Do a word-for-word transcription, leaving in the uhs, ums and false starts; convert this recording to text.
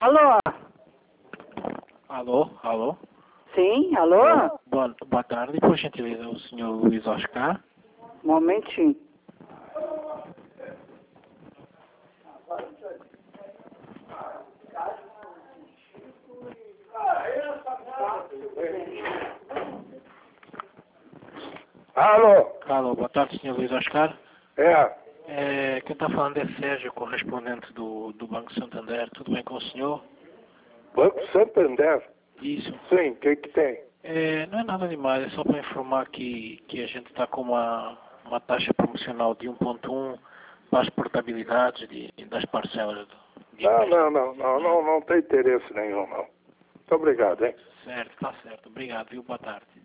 Alô? Alô, alô. Sim, alô? Boa, boa tarde, por gentileza, o senhor Luiz Oscar. Um momentinho. Alô? Alô, boa tarde, senhor Luiz Oscar. É, É, quem está falando é Sérgio, correspondente do, do Banco Santander. Tudo bem com o senhor? Banco Santander? Isso. Sim, o que que tem? É, não é nada demais, é só para informar que, que a gente está com uma, uma taxa promocional de um ponto um para as portabilidades de, das parcelas do, de Não, não, empréstimo. não, não, não, não tem interesse nenhum, não. Muito obrigado, hein? Certo, está certo. Obrigado, viu? Boa tarde.